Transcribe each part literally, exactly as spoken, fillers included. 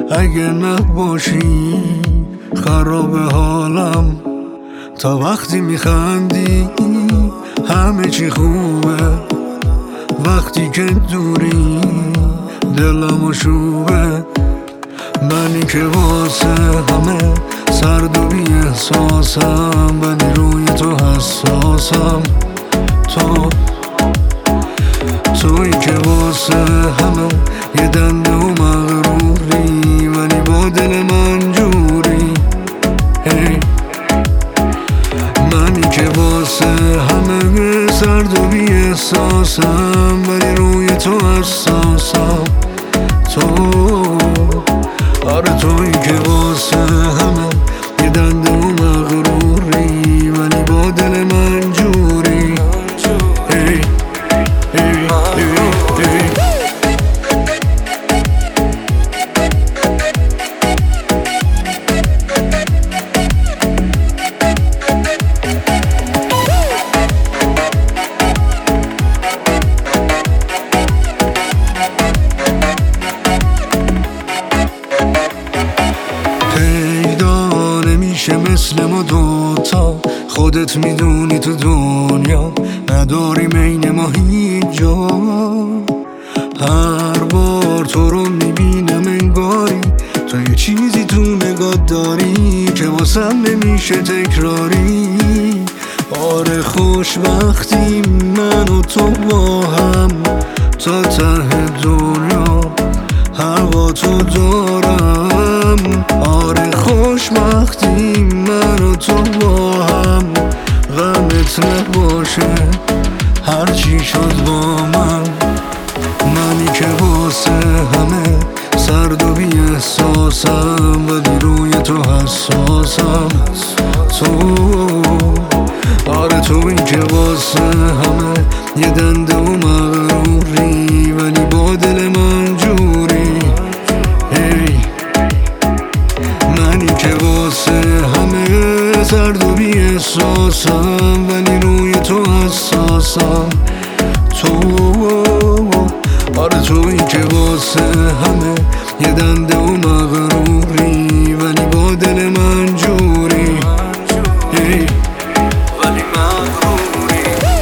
اگه نباشی خراب حالم، تا وقتی میخندی همه چی خوبه، وقتی که دوری دلم شوبه. منی که واسه همه سرد و بی احساسم، ولی روی تو حساسم. تو تویی که واسه همه یه دنده و مغروری، ولی با دل من جوری. hey. منی که واسه همه سرد و بی احساسم، ولی روی تو حساسم. تو آره تویی که واسه همه یه دنده و مغروری، ولی با دل من جوری. hey. hey. hey. hey. مثل ما دوتا خودت میدونی تو دنیا نداری بین ما هیچ جا. هر بار تو رو میبینم انگاری تو یه چیزی تو نگاه داری که واسم نمیشه تکراری. آره خوشبختیم من و تو با هم تا ته دنیا هوا تو دارم. آره خوشبختیم من و تو با هم، غمت نباشه هرچی شد با من. منی که واسه همه سرد و بی احساسم، ولی روی تو حساسم. تو آره تویی که واسه همه یه دنده و مغروری، ولی با دل من جوری. hey. منی که واسه همه سرد و بی احساسم، ولی روی تو حساسم. تو آره تویی که واسه همه یه دنده و مغروری، ولی با دل من جوری. hey. ولی مغروری.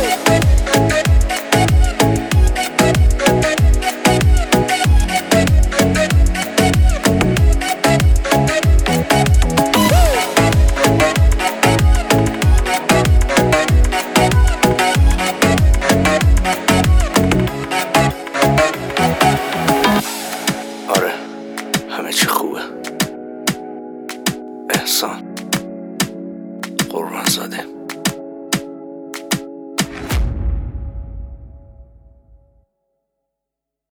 آره همه چی خوبه. احسان قربان زاده.